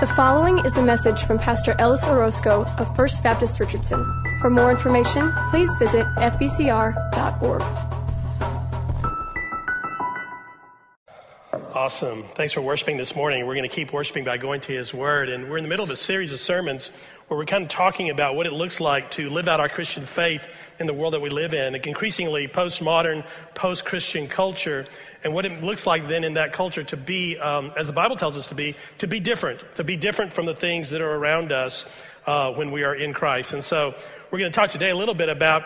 The following is a message from Pastor Ellis Orozco of First Baptist Richardson. For more information, please visit fbcr.org. Awesome. Thanks for worshiping this morning. We're going to keep worshiping by going to His Word. And we're in the middle of a series of sermons where we're kind of talking about what it looks like to live out our Christian faith in the world that we live in, an increasingly postmodern, post-Christian culture, and what it looks like then in that culture to be, as the Bible tells us to be different from the things that are around us when we are in Christ. And so we're going to talk today a little bit about,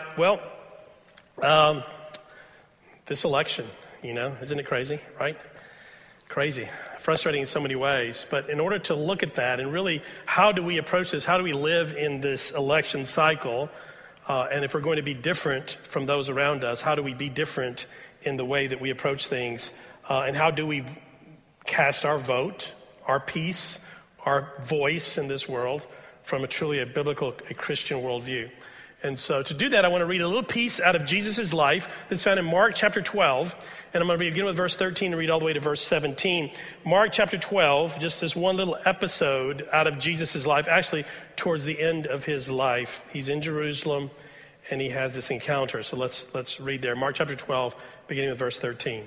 this election, isn't it crazy, right? Crazy, frustrating in so many ways. But in order to look at that and really, how do we approach this? How do we live in this election cycle? And if we're going to be different from those around us, how do we be different in the way that we approach things? And how do we cast our vote, our peace, our voice in this world from a biblical, a Christian worldview? And so to do that, I want to read a little piece out of Jesus' life that's found in Mark chapter 12. And I'm going to begin with verse 13 and read all the way to verse 17. Mark chapter 12, just this one little episode out of Jesus' life, actually towards the end of his life. He's in Jerusalem and he has this encounter. So let's read there. Mark chapter 12, beginning with verse 13.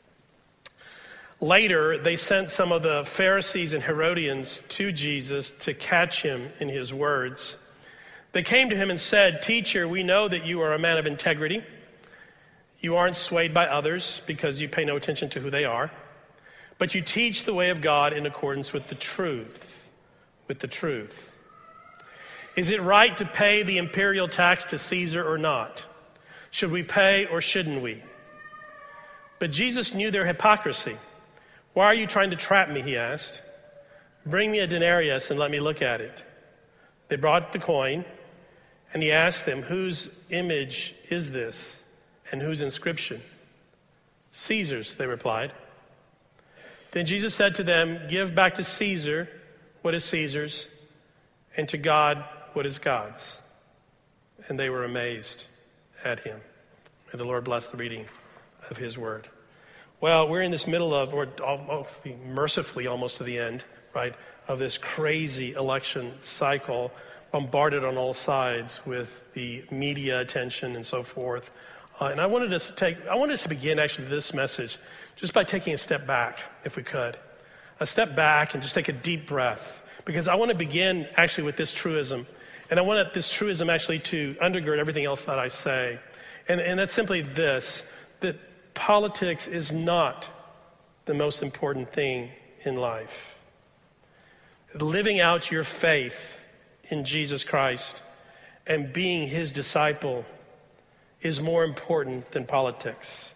Later, they sent some of the Pharisees and Herodians to Jesus to catch him in his words. They came to him and said, "Teacher, we know that you are a man of integrity. You aren't swayed by others because you pay no attention to who they are, but you teach the way of God in accordance with the truth. Is it right to pay the imperial tax to Caesar or not? Should we pay or shouldn't we?" But Jesus knew their hypocrisy. "Why are you trying to trap me?" he asked. "Bring me a denarius and let me look at it." They brought the coin, and he asked them, "Whose image is this, and whose inscription?" "Caesar's," they replied. Then Jesus said to them, "Give back to Caesar what is Caesar's, and to God what is God's." And they were amazed at him. May the Lord bless the reading of his word. Well, we're in this middle of, or mercifully almost to the end, right, of this crazy election cycle, bombarded on all sides with the media attention and so forth. And I wanted us to begin actually this message just by taking a step back, if we could. A step back and just take a deep breath. Because I want to begin actually with this truism. And I want this truism actually to undergird everything else that I say. And that's simply this, that politics is not the most important thing in life. Living out your faith in Jesus Christ and being his disciple is more important than politics.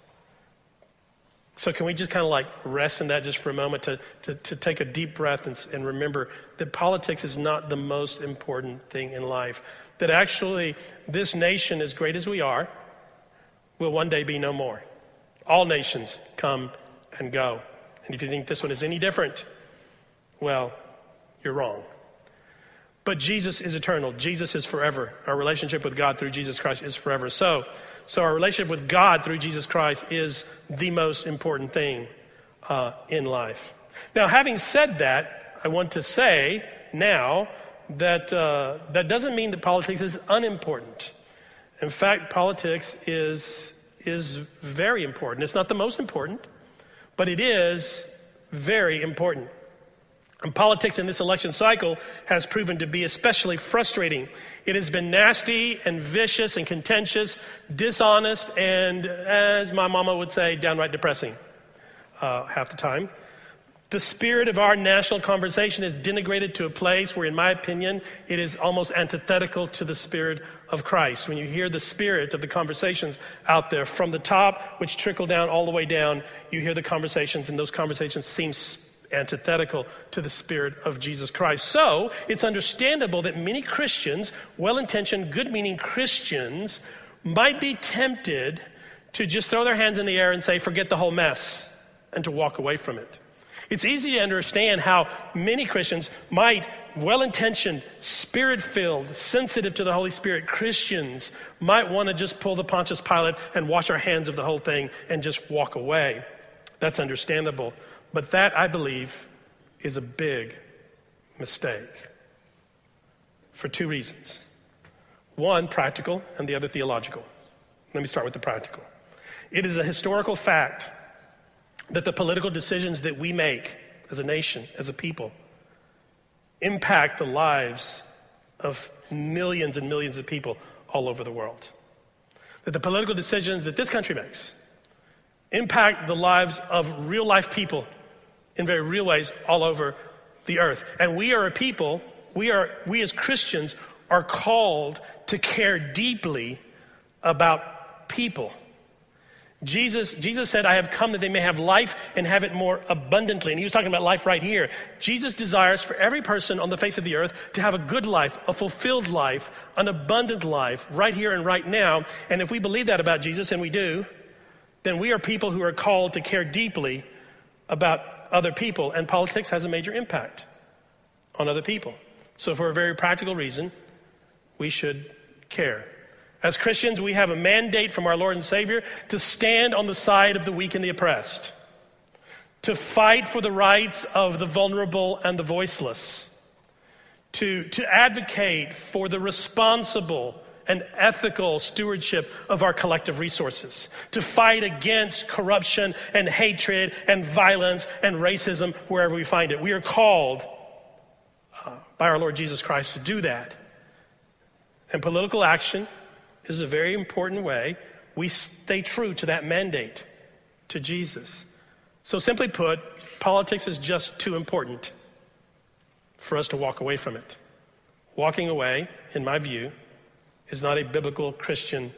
So can we just kind of rest in that just for a moment to take a deep breath and remember that politics is not the most important thing in life. That actually this nation, as great as we are, will one day be no more. All nations come and go. And if you think this one is any different, well, you're wrong. But Jesus is eternal. Jesus is forever. Our relationship with God through Jesus Christ is forever. So our relationship with God through Jesus Christ is the most important thing in life. Now, having said that, I want to say now that that doesn't mean that politics is unimportant. In fact, politics is very important. It's not the most important, but it is very important. And politics in this election cycle has proven to be especially frustrating. It has been nasty and vicious and contentious, dishonest, and, as my mama would say, downright depressing half the time. The spirit of our national conversation is denigrated to a place where, in my opinion, it is almost antithetical to the spirit of Christ. When you hear the spirit of the conversations out there from the top, which trickle down all the way down, you hear the conversations, and those conversations seem antithetical to the spirit of Jesus Christ. So it's understandable that many Christians, well-intentioned, good-meaning Christians, might be tempted to just throw their hands in the air and say, forget the whole mess, and to walk away from it. It's easy to understand how many Christians might, well-intentioned, spirit-filled, sensitive to the Holy Spirit Christians might want to just pull the Pontius Pilate and wash our hands of the whole thing and just walk away. That's understandable. But that, I believe, is a big mistake for two reasons. One, practical, and the other, theological. Let me start with the practical. It is a historical fact that the political decisions that we make as a nation, as a people, impact the lives of millions and millions of people all over the world. That the political decisions that this country makes impact the lives of real life people in very real ways all over the earth. And we are a people, we as Christians are called to care deeply about people. Jesus said, I have come that they may have life and have it more abundantly. And he was talking about life right here. Jesus desires for every person on the face of the earth to have a good life, a fulfilled life, an abundant life right here and right now. And if we believe that about Jesus, and we do, then we are people who are called to care deeply about other people. And politics has a major impact on other people. So for a very practical reason, we should care. As Christians, we have a mandate from our Lord and Savior to stand on the side of the weak and the oppressed, to fight for the rights of the vulnerable and the voiceless, to advocate for the responsible and ethical stewardship of our collective resources, to fight against corruption and hatred and violence and racism wherever we find it. We are called by our Lord Jesus Christ to do that. And political action is a very important way we stay true to that mandate, to Jesus. So simply put, politics is just too important for us to walk away from it. Walking away, in my view, is not a biblical Christian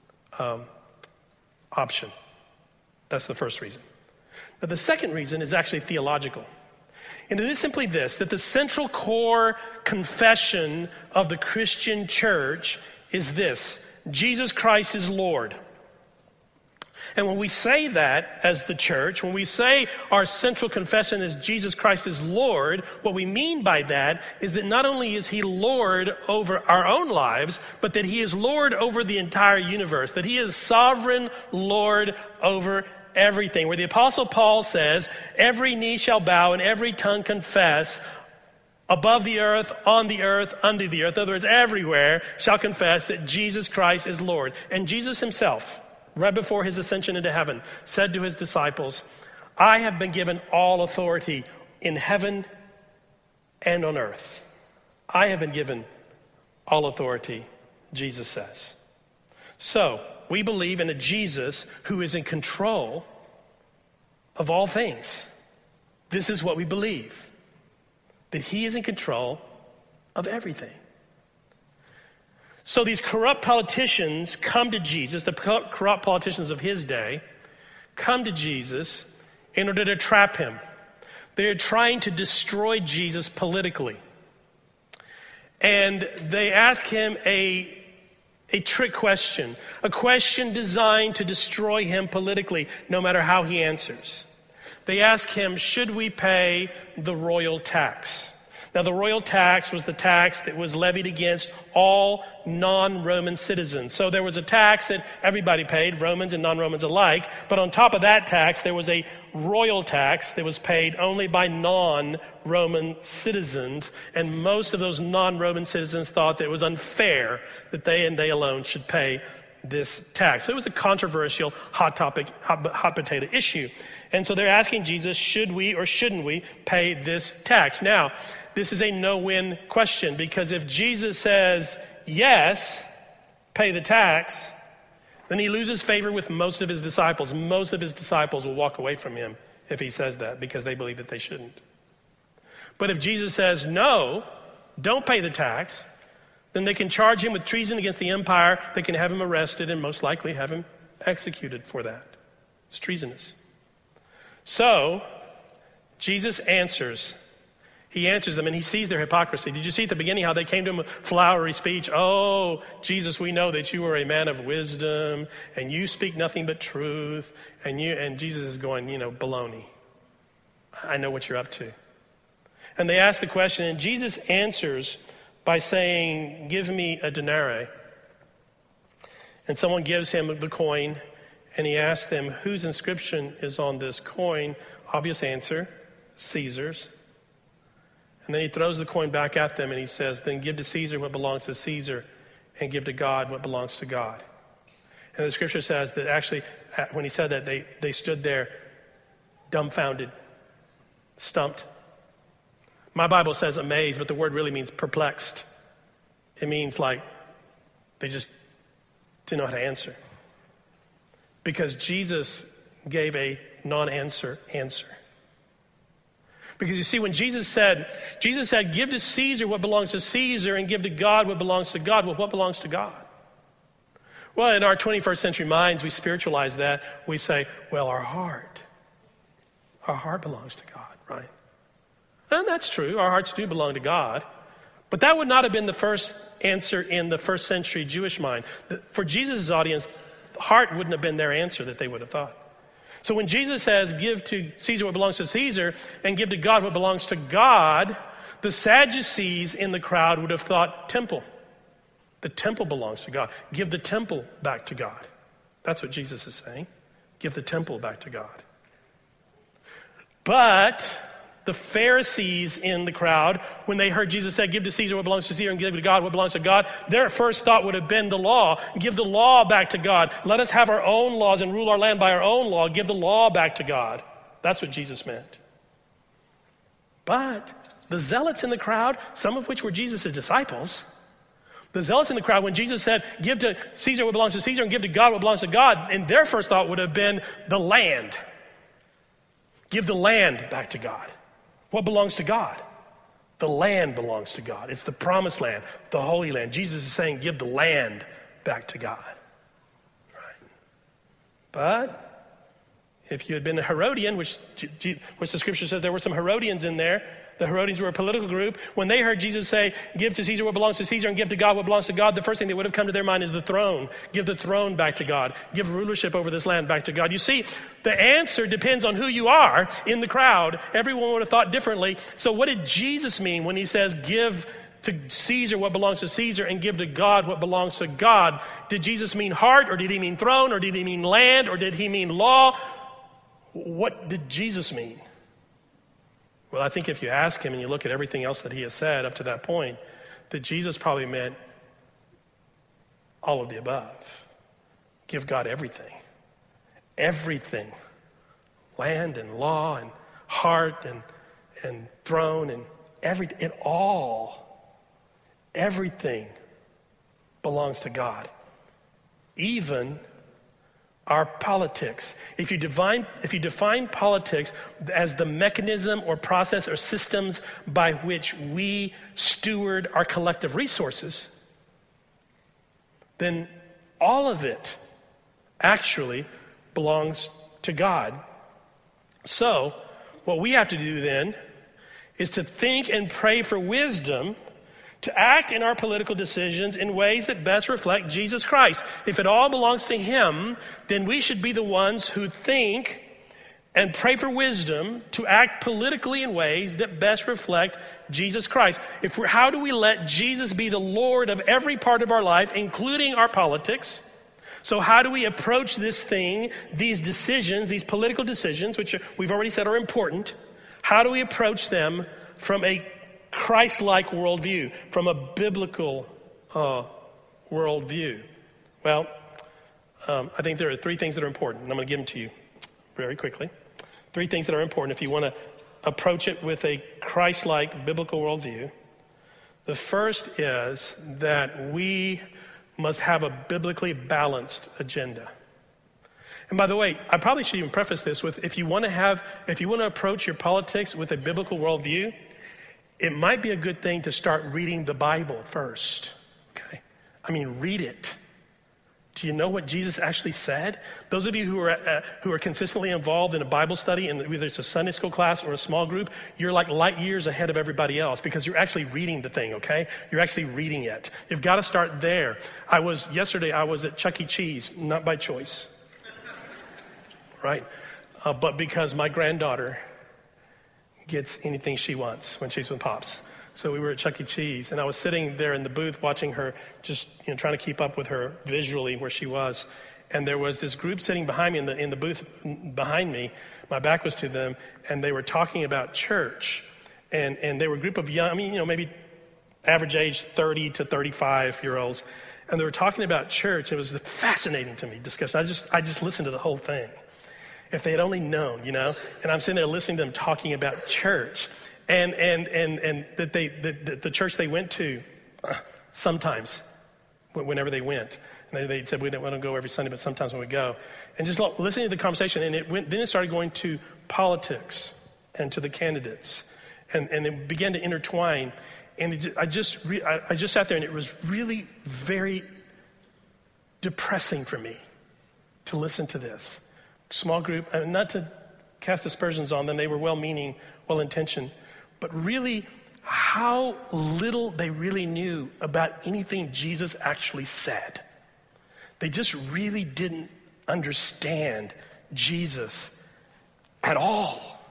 option. That's the first reason. Now, the second reason is actually theological. And it is simply this, that the central core confession of the Christian church is this: Jesus Christ is Lord. And when we say that as the church, when we say our central confession is Jesus Christ is Lord, what we mean by that is that not only is he Lord over our own lives, but that he is Lord over the entire universe, that he is sovereign Lord over everything. Where the Apostle Paul says, every knee shall bow and every tongue confess, above the earth, on the earth, under the earth, in other words, everywhere shall confess that Jesus Christ is Lord. And Jesus himself, right before his ascension into heaven, said to his disciples, I have been given all authority in heaven and on earth. I have been given all authority, Jesus says. So, we believe in a Jesus who is in control of all things. This is what we believe. That he is in control of everything. So these corrupt politicians come to Jesus, the corrupt politicians of his day, come to Jesus in order to trap him. They're trying to destroy Jesus politically. And they ask him a trick question, a question designed to destroy him politically, no matter how he answers. They ask him, should we pay the royal tax? Now, the royal tax was the tax that was levied against all non-Roman citizens. So there was a tax that everybody paid, Romans and non-Romans alike. But on top of that tax, there was a royal tax that was paid only by non-Roman citizens. And most of those non-Roman citizens thought that it was unfair that they and they alone should pay this tax. So it was a controversial, hot potato issue. And so they're asking Jesus, should we or shouldn't we pay this tax? Now, this is a no-win question, because if Jesus says, yes, pay the tax, then he loses favor with most of his disciples. Most of his disciples will walk away from him if he says that, because they believe that they shouldn't. But if Jesus says, no, don't pay the tax, then they can charge him with treason against the empire. They can have him arrested and most likely have him executed for that. It's treasonous. So, Jesus answers. He answers them and he sees their hypocrisy. Did you see at the beginning how they came to him with flowery speech? Oh, Jesus, we know that you are a man of wisdom and you speak nothing but truth. And Jesus is going, baloney. I know what you're up to. And they ask the question, and Jesus answers by saying, give me a denarius. And someone gives him the coin, and he asks them, whose inscription is on this coin? Obvious answer, Caesar's. And then he throws the coin back at them and he says, then give to Caesar what belongs to Caesar and give to God what belongs to God. And the scripture says that actually, when he said that, they stood there dumbfounded, stumped. My Bible says amazed, but the word really means perplexed. It means like they just didn't know how to answer. Because Jesus gave a non-answer answer. Because you see, when Jesus said, give to Caesar what belongs to Caesar and give to God what belongs to God. Well, what belongs to God? Well, in our 21st century minds, we spiritualize that. We say, well, our heart belongs to God, right? And that's true. Our hearts do belong to God. But that would not have been the first answer in the first century Jewish mind. For Jesus' audience, heart wouldn't have been their answer that they would have thought. So when Jesus says, give to Caesar what belongs to Caesar and give to God what belongs to God, the Sadducees in the crowd would have thought temple. The temple belongs to God. Give the temple back to God. That's what Jesus is saying. Give the temple back to God. But the Pharisees in the crowd, when they heard Jesus say, give to Caesar what belongs to Caesar and give to God what belongs to God, their first thought would have been the law. Give the law back to God. Let us have our own laws and rule our land by our own law. Give the law back to God. That's what Jesus meant. But the zealots in the crowd, some of which were Jesus' disciples, the zealots in the crowd, when Jesus said, give to Caesar what belongs to Caesar and give to God what belongs to God, and their first thought would have been the land. Give the land back to God. What belongs to God? The land belongs to God. It's the promised land, the Holy Land. Jesus is saying, give the land back to God. Right? But if you had been a Herodian, which the scripture says there were some Herodians in there, the Herodians were a political group. When they heard Jesus say, give to Caesar what belongs to Caesar and give to God what belongs to God, the first thing that would have come to their mind is the throne. Give the throne back to God. Give rulership over this land back to God. You see, the answer depends on who you are in the crowd. Everyone would have thought differently. So what did Jesus mean when he says, give to Caesar what belongs to Caesar and give to God what belongs to God? Did Jesus mean heart, or did he mean throne, or did he mean land, or did he mean law? What did Jesus mean? Well, I think if you ask him and you look at everything else that he has said up to that point, that Jesus probably meant all of the above. Give God everything. Everything. Land and law and heart and throne and everything. It all, everything belongs to God. Even our politics. If you define politics as the mechanism or process or systems by which we steward our collective resources, then all of it actually belongs to God. So, what we have to do then is to think and pray for wisdom to act in our political decisions in ways that best reflect Jesus Christ. If it all belongs to him, then we should be the ones who think and pray for wisdom to act politically in ways that best reflect Jesus Christ. How do we let Jesus be the Lord of every part of our life, including our politics? So how do we approach this thing, these decisions, these political decisions, which we've already said are important? How do we approach them from a Christ-like worldview, from a biblical worldview? Well, I think there are three things that are important, and I'm going to give them to you very quickly. Three things that are important if you want to approach it with a Christ-like biblical worldview. The first is that we must have a biblically balanced agenda. And by the way, I probably should even preface this with, if you want to approach your politics with a biblical worldview, it might be a good thing to start reading the Bible first, okay? I mean, read it. Do you know what Jesus actually said? Those of you who are consistently involved in a Bible study, and whether it's a Sunday school class or a small group, you're like light years ahead of everybody else because you're actually reading the thing, okay? You're actually reading it. You've got to start there. Yesterday I was at Chuck E. Cheese, not by choice, right? But because my granddaughter gets anything she wants when she's with Pops. So we were at Chuck E. Cheese, and I was sitting there in the booth watching her, just trying to keep up with her visually where she was. And there was this group sitting behind me in the booth behind me. My back was to them, and they were talking about church. And they were a group of young, maybe average age 30 to 35-year-olds. And they were talking about church. It was fascinating to me, discussion. I just listened to the whole thing. If they had only known, and I'm sitting there listening to them talking about church and that the church they went to sometimes, whenever they went. And they said, we don't go every Sunday, but sometimes when we go. And just listening to the conversation, and then it started going to politics and to the candidates. And it began to intertwine. And I just sat there, and it was really very depressing for me to listen to this. Small group, and not to cast aspersions on them. They were well-meaning, well-intentioned. But really, how little they really knew about anything Jesus actually said. They just really didn't understand Jesus at all.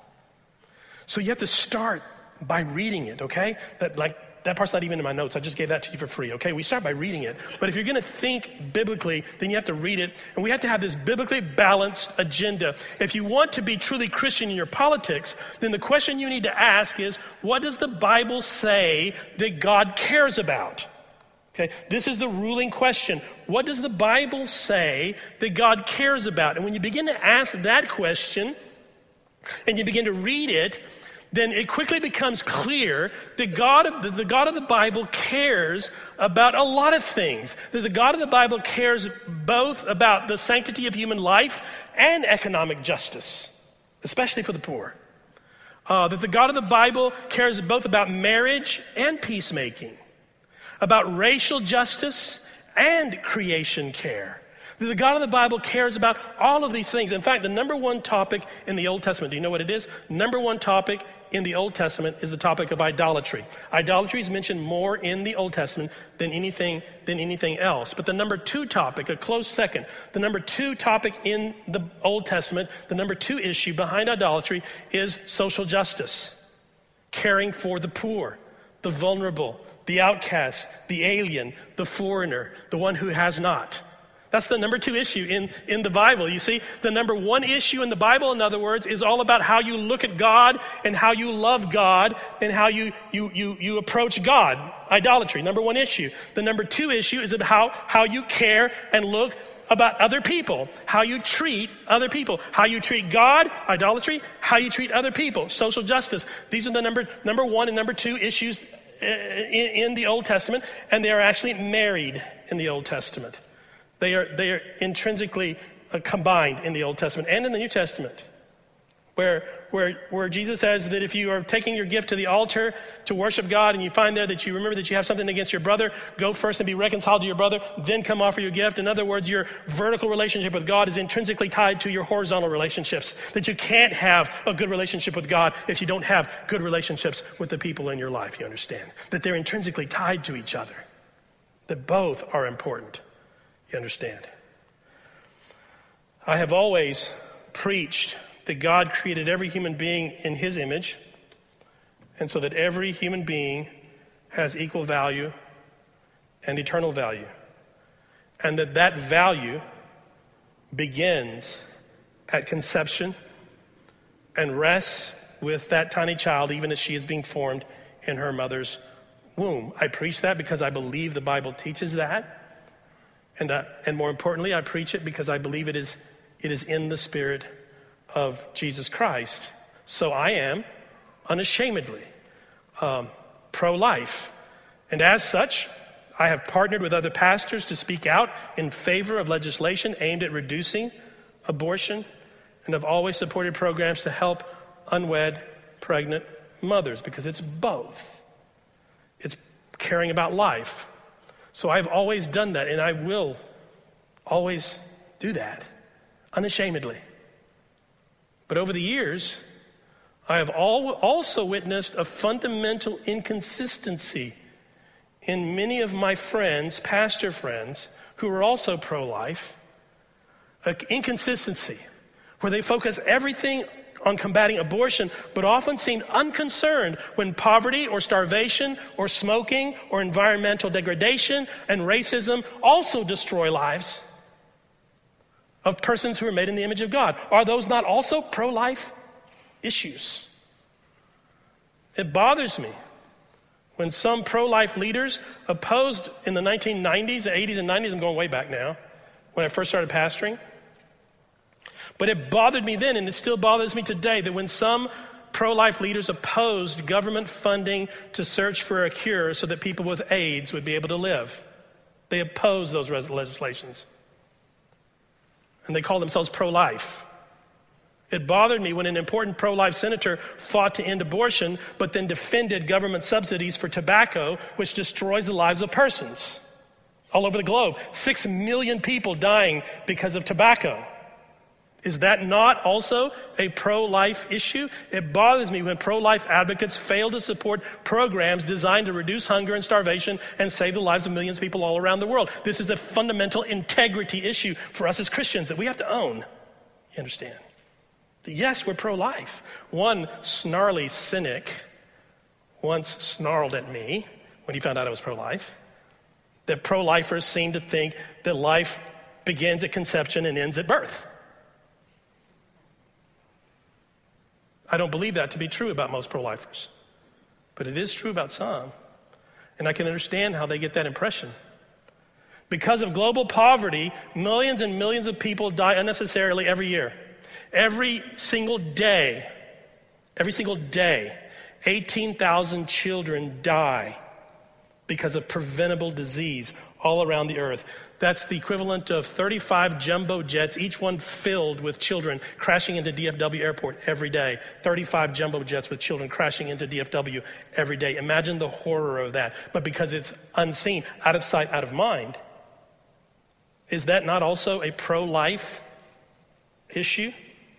So you have to start by reading it, okay? That part's not even in my notes. I just gave that to you for free, okay? We start by reading it. But if you're going to think biblically, then you have to read it. And we have to have this biblically balanced agenda. If you want to be truly Christian in your politics, then the question you need to ask is, what does the Bible say that God cares about? Okay, this is the ruling question. What does the Bible say that God cares about? And when you begin to ask that question and you begin to read it, then it quickly becomes clear that the God of the Bible cares about a lot of things. That the God of the Bible cares both about the sanctity of human life and economic justice, especially for the poor. That the God of the Bible cares both about marriage and peacemaking, about racial justice and creation care. The God of the Bible cares about all of these things. In fact, the number one topic in the Old Testament, do you know what it is? Number one topic in the Old Testament is the topic of idolatry. Idolatry is mentioned more in the Old Testament than anything else. But the number two topic, a close second, the number two topic in the Old Testament, the number two issue behind idolatry is social justice, caring for the poor, the vulnerable, the outcast, the alien, the foreigner, the one who has not. That's the number two issue in the Bible. You see, the number one issue in the Bible, in other words, is all about how you look at God and how you love God and how you approach God. Idolatry, number one issue. The number two issue is about how you care and look about other people, how you treat other people, how you treat God, idolatry, how you treat other people, social justice. These are the number one and number two issues in the Old Testament, and they are actually married in the Old Testament. They are intrinsically combined in the Old Testament and in the New Testament, where Jesus says that if you are taking your gift to the altar to worship God and you find there that you remember that you have something against your brother, go first and be reconciled to your brother, then come offer your gift. In other words, your vertical relationship with God is intrinsically tied to your horizontal relationships, that you can't have a good relationship with God if you don't have good relationships with the people in your life, you understand? That they're intrinsically tied to each other, that both are important. You understand? I have always preached that God created every human being in his image, and so that every human being has equal value and eternal value, and that value begins at conception and rests with that tiny child even as she is being formed in her mother's womb. I preach that because I believe the Bible teaches that. And more importantly, I preach it because I believe it is in the spirit of Jesus Christ. So I am unashamedly pro-life. And as such, I have partnered with other pastors to speak out in favor of legislation aimed at reducing abortion, and have always supported programs to help unwed pregnant mothers, because it's both. It's caring about life. So I've always done that, and I will always do that, unashamedly. But over the years, I have also witnessed a fundamental inconsistency in many of my friends, pastor friends, who are also pro-life. An inconsistency where they focus everything on combating abortion, but often seem unconcerned when poverty or starvation or smoking or environmental degradation and racism also destroy lives of persons who are made in the image of God. Are those not also pro-life issues? It bothers me when some pro-life leaders opposed in the 1990s, 80s, and 90s, I'm going way back now, when I first started pastoring. But it bothered me then, and it still bothers me today, that when some pro-life leaders opposed government funding to search for a cure so that people with AIDS would be able to live. They opposed those legislations. And they called themselves pro-life. It bothered me when an important pro-life senator fought to end abortion, but then defended government subsidies for tobacco, which destroys the lives of persons all over the globe. 6 million people dying because of tobacco. Is that not also a pro-life issue? It bothers me when pro-life advocates fail to support programs designed to reduce hunger and starvation and save the lives of millions of people all around the world. This is a fundamental integrity issue for us as Christians that we have to own. You understand? Yes, we're pro-life. One snarly cynic once snarled at me when he found out I was pro-life, that pro-lifers seem to think that life begins at conception and ends at birth. I don't believe that to be true about most pro-lifers, but it is true about some. And I can understand how they get that impression. Because of global poverty, millions and millions of people die unnecessarily every year. Every single day, 18,000 children die because of preventable disease all around the earth. That's the equivalent of 35 jumbo jets, each one filled with children crashing into DFW airport every day. 35 jumbo jets with children crashing into DFW every day. Imagine the horror of that. But because it's unseen, out of sight, out of mind, is that not also a pro-life issue?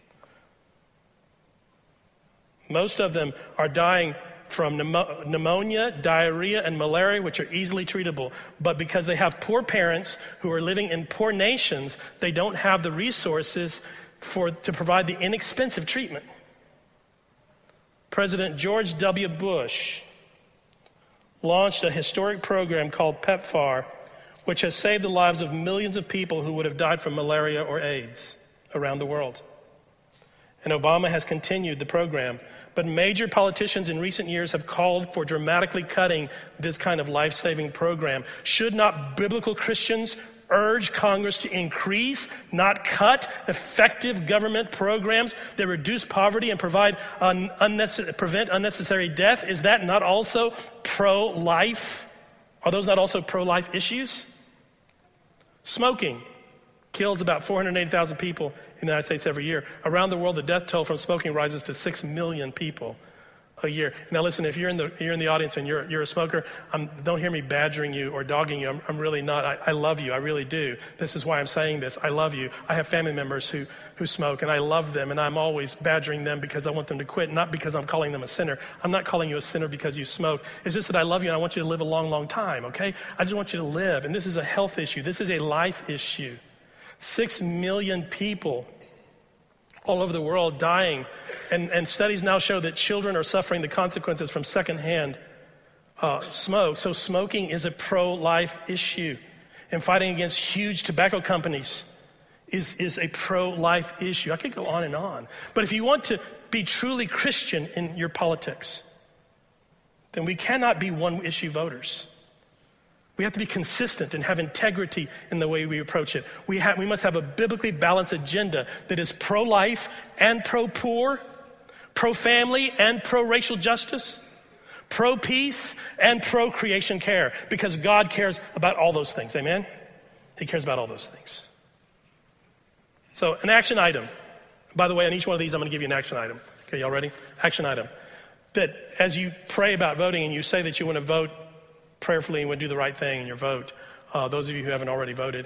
Most of them are dying from pneumonia, diarrhea, and malaria, which are easily treatable. But because they have poor parents who are living in poor nations, they don't have the resources to provide the inexpensive treatment. President George W. Bush launched a historic program called PEPFAR, which has saved the lives of millions of people who would have died from malaria or AIDS around the world. And Obama has continued the program. But major politicians in recent years have called for dramatically cutting this kind of life-saving program. Should not biblical Christians urge Congress to increase, not cut, effective government programs that reduce poverty and prevent unnecessary death? Is that not also pro-life? Are those not also pro-life issues? Smoking kills about 480,000 people in the United States every year. Around the world, the death toll from smoking rises to 6 million people a year. Now listen, if you're in the audience and you're a smoker, don't hear me badgering you or dogging you. I'm really not. I love you. I really do. This is why I'm saying this. I love you. I have family members who smoke, and I love them, and I'm always badgering them because I want them to quit, not because I'm calling them a sinner. I'm not calling you a sinner because you smoke. It's just that I love you and I want you to live a long, long time, okay? I just want you to live, and this is a health issue. This is a life issue. 6 million people all over the world dying. And studies now show that children are suffering the consequences from secondhand smoke. So smoking is a pro-life issue. And fighting against huge tobacco companies is a pro-life issue. I could go on and on. But if you want to be truly Christian in your politics, then we cannot be one-issue voters. We have to be consistent and have integrity in the way we approach it. We must have a biblically balanced agenda that is pro-life and pro-poor, pro-family and pro-racial justice, pro-peace and pro-creation care, because God cares about all those things, amen? He cares about all those things. So an action item. By the way, on each one of these, I'm going to give you an action item. Okay, y'all ready? Action item. That as you pray about voting and you say that you want to vote prayerfully and would do the right thing in your vote, those of you who haven't already voted,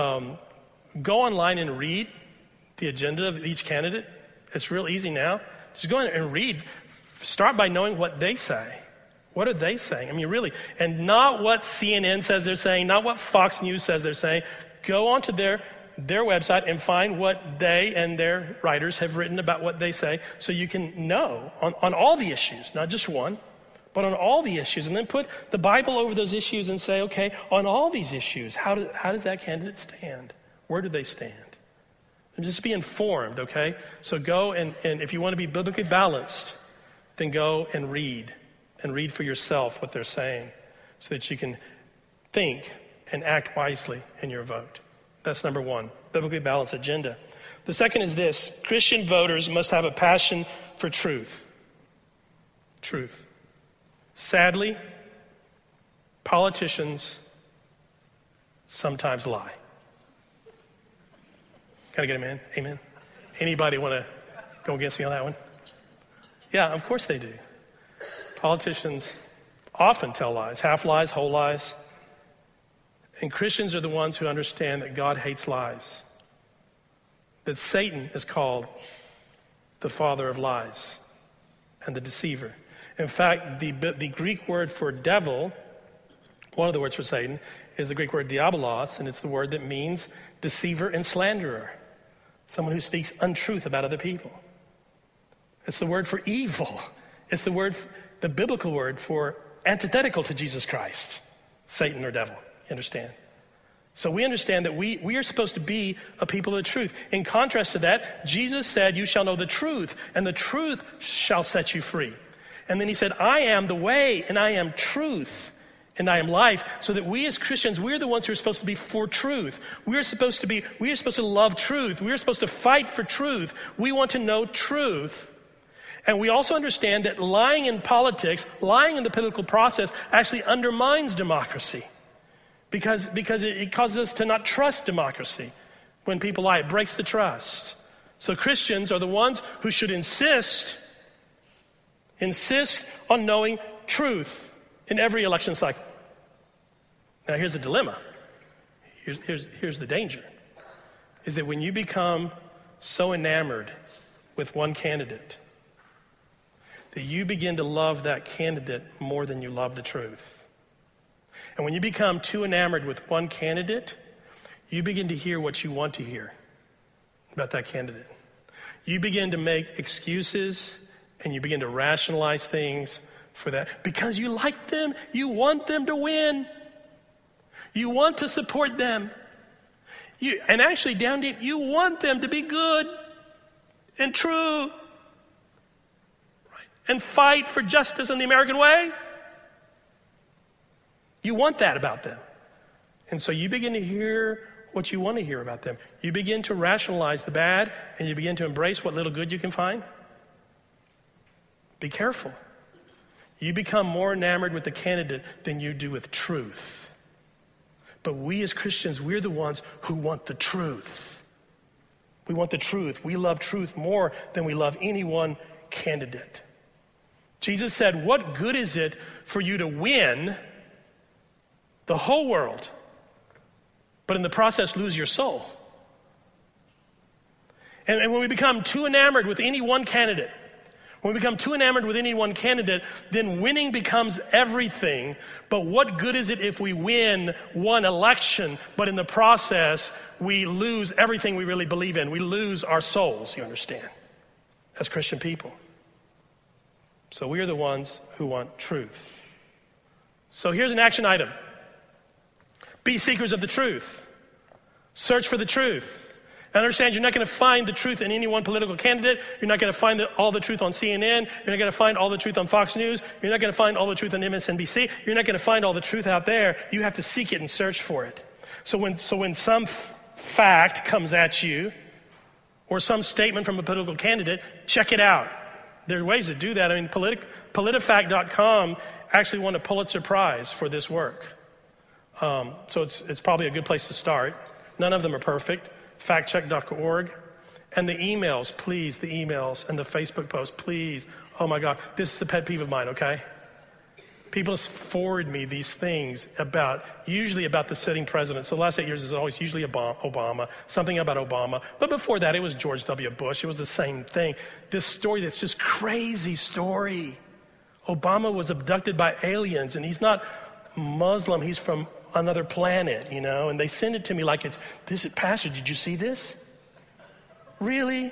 go online and read the agenda of each candidate. It's real easy now. Just go in and read. Start by knowing what they say. What are they saying? I mean, really. And not what CNN says they're saying, not what Fox News says they're saying. Go onto their website and find what they and their writers have written about what they say, so you can know on all the issues, not just one, but on all the issues. And then put the Bible over those issues and say, okay, on all these issues, how does that candidate stand? Where do they stand? And just be informed, okay? So go and if you want to be biblically balanced, then go and read for yourself what they're saying so that you can think and act wisely in your vote. That's number one, biblically balanced agenda. The second is this: Christian voters must have a passion for truth. Truth. Sadly, politicians sometimes lie. Can I get an amen? Amen? Anybody want to go against me on that one? Yeah, of course they do. Politicians often tell lies, half lies, whole lies. And Christians are the ones who understand that God hates lies, that Satan is called the father of lies and the deceiver. In fact, the Greek word for devil, one of the words for Satan, is the Greek word diabolos, and it's the word that means deceiver and slanderer, someone who speaks untruth about other people. It's the word for evil. It's the biblical word for antithetical to Jesus Christ, Satan or devil. You understand? So we understand that we are supposed to be a people of the truth. In contrast to that, Jesus said, "You shall know the truth, and the truth shall set you free." And then he said, "I am the way, and I am truth, and I am life." So that we as Christians, we're the ones who are supposed to be for truth. We are supposed to love truth. We are supposed to fight for truth. We want to know truth. And we also understand that lying in politics, lying in the political process, actually undermines democracy. Because it causes us to not trust democracy. When people lie, it breaks the trust. So Christians are the ones who should insist on knowing truth in every election cycle. Now here's the dilemma. Here's the danger. Is that when you become so enamored with one candidate that you begin to love that candidate more than you love the truth. And when you become too enamored with one candidate, you begin to hear what you want to hear about that candidate. You begin to make excuses and you begin to rationalize things for that. Because you like them, you want them to win. You want to support them. And actually, down deep, you want them to be good and true. Right? And fight for justice in the American way. You want that about them. And so you begin to hear what you want to hear about them. You begin to rationalize the bad, and you begin to embrace what little good you can find. Be careful. You become more enamored with the candidate than you do with truth. But we as Christians, we're the ones who want the truth. We want the truth. We love truth more than we love any one candidate. Jesus said, "What good is it for you to win the whole world, but in the process lose your soul?" And when we become too enamored with any one candidate, then winning becomes everything. But what good is it if we win one election, but in the process we lose everything we really believe in? We lose our souls, you understand, as Christian people. So we are the ones who want truth. So here's an action item. Be seekers of the truth. Search for the truth. And understand you're not going to find the truth in any one political candidate. You're not going to find all the truth on CNN. You're not going to find all the truth on Fox News. You're not going to find all the truth on MSNBC. You're not going to find all the truth out there. You have to seek it and search for it. So when some fact comes at you or some statement from a political candidate, check it out. There are ways to do that. I mean, PolitiFact.com actually won a Pulitzer Prize for this work. So it's probably a good place to start. None of them are perfect. Factcheck.org. And the emails, please, the emails and the Facebook posts, please. Oh my God, this is a pet peeve of mine, okay? People forward me these things usually about the sitting president. So the last 8 years is always usually Obama, something about Obama. But before that, it was George W. Bush. It was the same thing. This story that's just crazy story. Obama was abducted by aliens, and he's not Muslim. He's from another planet, you know, and they send it to me like it's, this is, Pastor, did you see this? Really?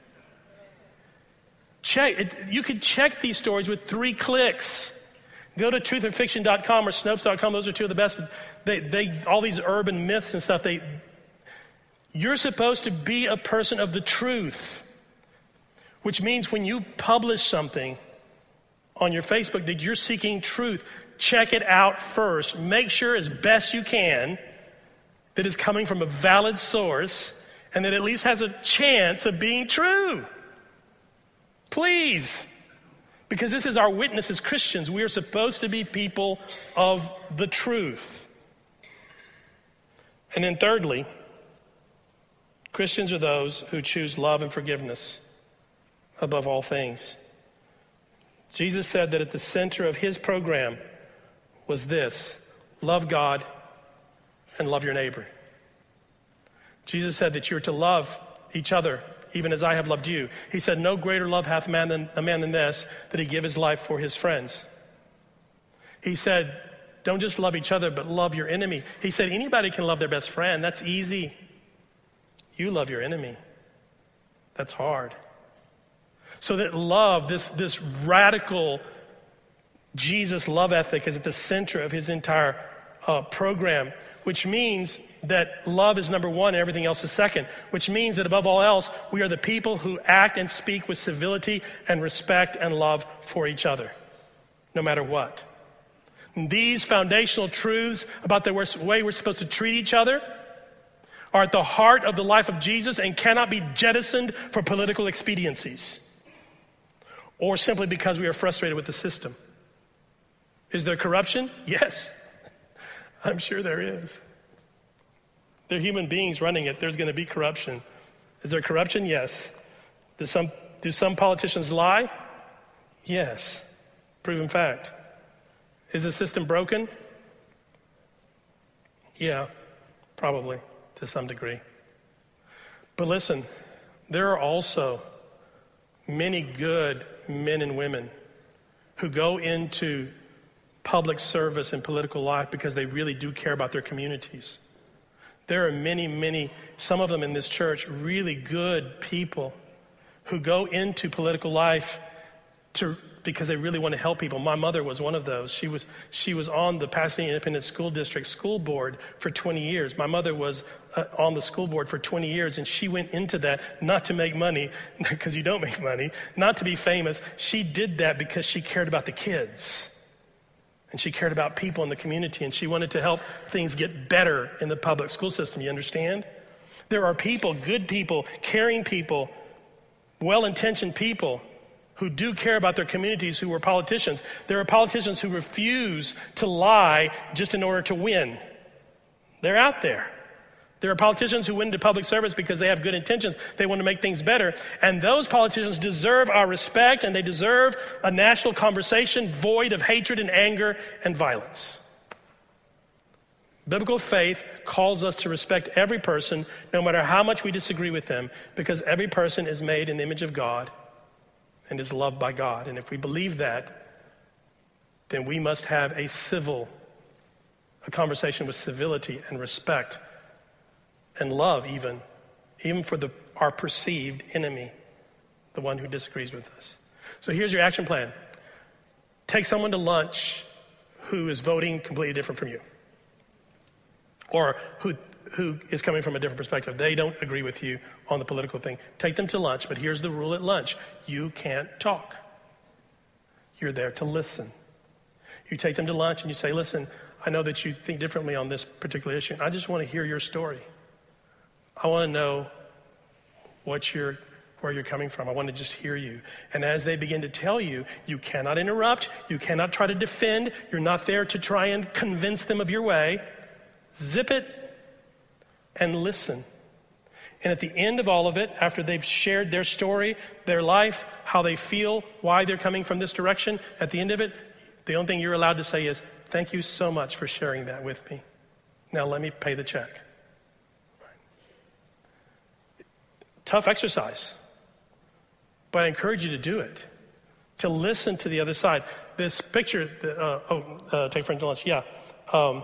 You could check these stories with 3 clicks. Go to truthandfiction.com or Snopes.com. Those are two of the best. All these urban myths and stuff, you're supposed to be a person of the truth, which means when you publish something, on your Facebook that you're seeking truth, check it out first. Make sure as best you can that it's coming from a valid source and that it at least has a chance of being true. Please. Because this is our witness as Christians. We are supposed to be people of the truth. And then thirdly, Christians are those who choose love and forgiveness above all things. Jesus said that at the center of his program was this: love God and love your neighbor. Jesus said that you're to love each other even as I have loved you. He said, no greater love hath a man than this, that he give his life for his friends. He said, don't just love each other, but love your enemy. He said, anybody can love their best friend. That's easy. You love your enemy. That's hard. So that love, this radical Jesus love ethic is at the center of his entire program, which means that love is number one and everything else is second, which means that above all else, we are the people who act and speak with civility and respect and love for each other, no matter what. And these foundational truths about the way we're supposed to treat each other are at the heart of the life of Jesus and cannot be jettisoned for political expediencies or simply because we are frustrated with the system. Is there corruption? Yes. I'm sure there is. They're human beings running it. There's going to be corruption. Is there corruption? Yes. Do some politicians lie? Yes. Proven fact. Is the system broken? Yeah, probably to some degree. But listen, there are also many good men and women who go into public service and political life because they really do care about their communities. There are many, some of them in this church, really good people who go into political life because they really want to help people. My mother was one of those. She was on the Pasadena Independent School District school board for 20 years. My mother was on the school board for 20 years, and she went into that not to make money, because you don't make money, not to be famous. She did that because she cared about the kids. And she cared about people in the community, and she wanted to help things get better in the public school system. You understand? There are people, good people, caring people, well-intentioned people who do care about their communities who are politicians. There are politicians who refuse to lie just in order to win. They're out there. There are politicians who went into public service because they have good intentions. They want to make things better. And those politicians deserve our respect, and they deserve a national conversation void of hatred and anger and violence. Biblical faith calls us to respect every person, no matter how much we disagree with them, because every person is made in the image of God and is loved by God. And if we believe that, then we must have a conversation with civility and respect and love even for our perceived enemy, the one who disagrees with us. So here's your action plan. Take someone to lunch who is voting completely different from you, or who is coming from a different perspective. They don't agree with you on the political thing. Take them to lunch, but here's the rule at lunch. You can't talk. You're there to listen. You take them to lunch and you say, listen, I know that you think differently on this particular issue, and I just want to hear your story. I want to know where you're coming from. I want to just hear you. And as they begin to tell you, you cannot interrupt. You cannot try to defend. You're not there to try and convince them of your way. Zip it and listen. And at the end of all of it, after they've shared their story, their life, how they feel, why they're coming from this direction, at the end of it, the only thing you're allowed to say is, thank you so much for sharing that with me. Now let me pay the check. Tough exercise, but I encourage you to do it, to listen to the other side. This picture, take friends to lunch, yeah. Go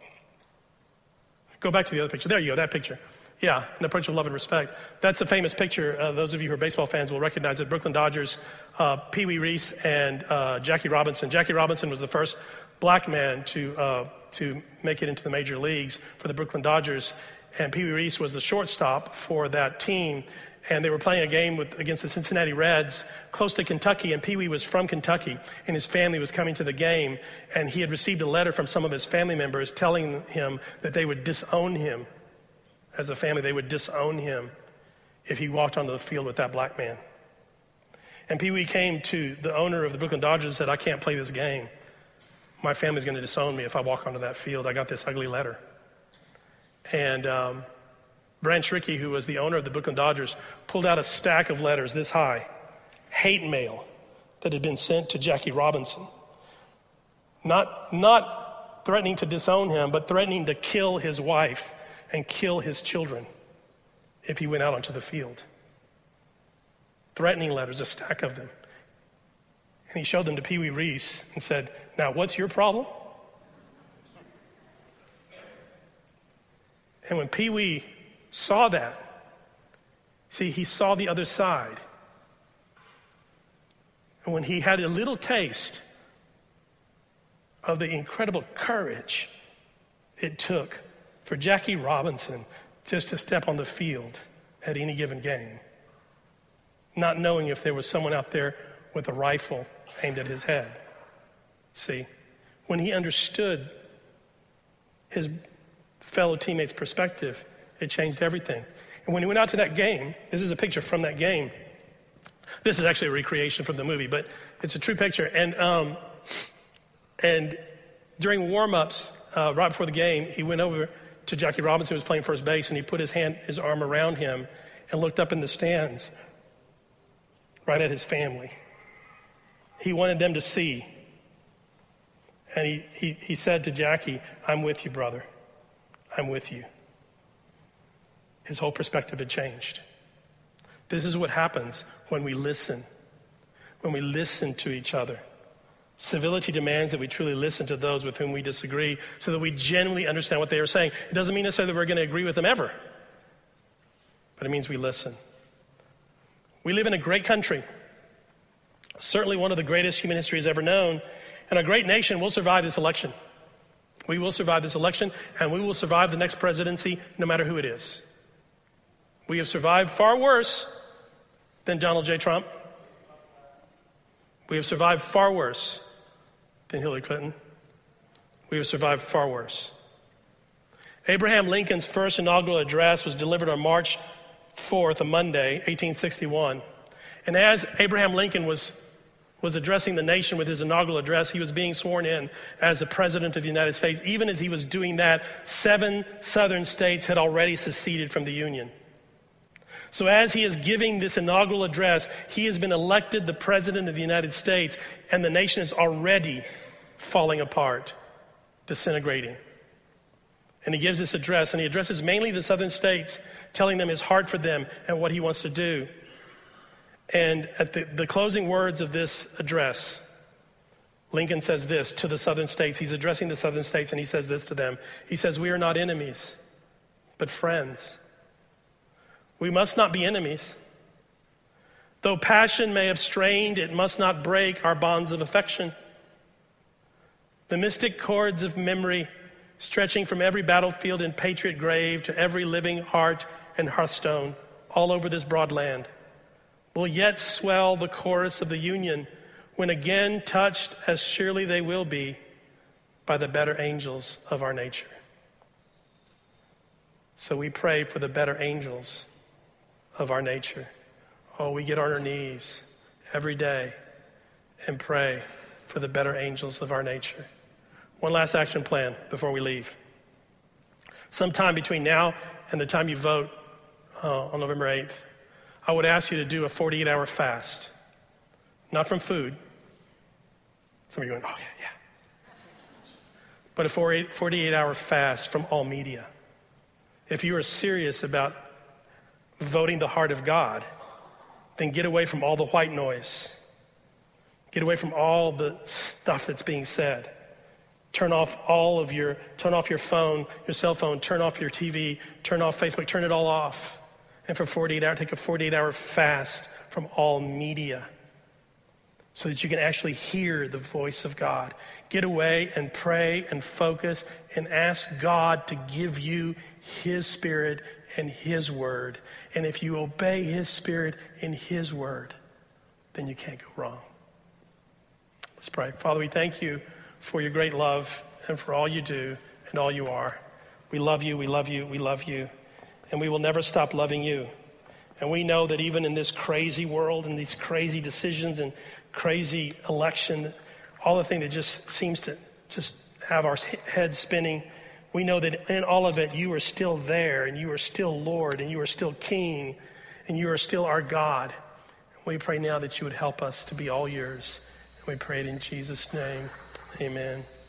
back to the other picture. There you go, that picture. Yeah, an approach of love and respect. That's a famous picture. Those of you who are baseball fans will recognize it. Brooklyn Dodgers, Pee Wee Reese and Jackie Robinson. Jackie Robinson was the first black man to make it into the major leagues for the Brooklyn Dodgers. And Pee Wee Reese was the shortstop for that team. and they were playing a game against the Cincinnati Reds close to Kentucky, and Pee Wee was from Kentucky, and his family was coming to the game, and he had received a letter from some of his family members telling him that they would disown him. As a family, they would disown him if he walked onto the field with that black man. And Pee Wee came to the owner of the Brooklyn Dodgers and said, "I can't play this game. My family's going to disown me if I walk onto that field. I got this ugly letter." And Branch Rickey, who was the owner of the Brooklyn Dodgers, pulled out a stack of letters this high, hate mail that had been sent to Jackie Robinson. Not threatening to disown him, but threatening to kill his wife and kill his children if he went out onto the field. Threatening letters, a stack of them. And he showed them to Pee Wee Reese and said, "Now, what's your problem?" And when Pee Wee saw that, see, he saw the other side. And when he had a little taste of the incredible courage it took for Jackie Robinson just to step on the field at any given game, not knowing if there was someone out there with a rifle aimed at his head. See, when he understood his fellow teammates' perspective, it changed everything. And when he went out to that game, this is a picture from that game. This is actually a recreation from the movie, but it's a true picture. And during warm-ups, right before the game, he went over to Jackie Robinson, who was playing first base, and he put his arm around him and looked up in the stands right at his family. He wanted them to see. And he said to Jackie, "I'm with you, brother. I'm with you." His whole perspective had changed. This is what happens when we listen to each other. Civility demands that we truly listen to those with whom we disagree so that we genuinely understand what they are saying. It doesn't mean necessarily that we're going to agree with them ever, but it means we listen. We live in a great country, certainly one of the greatest human history has ever known, and a great nation will survive this election. We will survive this election, and we will survive the next presidency no matter who it is. We have survived far worse than Donald J. Trump. We have survived far worse than Hillary Clinton. We have survived far worse. Abraham Lincoln's first inaugural address was delivered on March 4th, a Monday, 1861. And as Abraham Lincoln was addressing the nation with his inaugural address, he was being sworn in as the President of the United States. Even as he was doing that, 7 southern states had already seceded from the Union. So as he is giving this inaugural address, he has been elected the President of the United States, and the nation is already falling apart, disintegrating. And he gives this address, and he addresses mainly the southern states, telling them his heart for them and what he wants to do. And at the closing words of this address, Lincoln says this to the southern states. He's addressing the southern states, and he says this to them. He says, "We are not enemies, but friends. We must not be enemies. Though passion may have strained, it must not break our bonds of affection. The mystic cords of memory, stretching from every battlefield and patriot grave to every living heart and hearthstone all over this broad land, will yet swell the chorus of the Union when again touched, as surely they will be, by the better angels of our nature." So we pray for the better angels of our nature. Oh, we get on our knees every day and pray for the better angels of our nature. One last action plan before we leave. Sometime between now and the time you vote on November 8th, I would ask you to do a 48-hour fast. Not from food. Some of you are going, "Oh, yeah. But a 48-hour fast from all media. If you are serious about voting the heart of God, then get away from all the white noise. Get away from all the stuff that's being said. Turn off your phone, your cell phone, turn off your TV, turn off Facebook, turn it all off. And for 48 hours, take a 48-hour fast from all media so that you can actually hear the voice of God. Get away and pray and focus and ask God to give you His Spirit and his word. And if you obey his Spirit in his word, then you can't go wrong. Let's pray. Father, we thank you for your great love and for all you do and all you are. We love you, we love you, we love you. And we will never stop loving you. And we know that even in this crazy world and these crazy decisions and crazy election, all the thing that just seems to just have our heads spinning, we know that in all of it, you are still there, and you are still Lord, and you are still King, and you are still our God. We pray now that you would help us to be all yours. And we pray it in Jesus' name. Amen.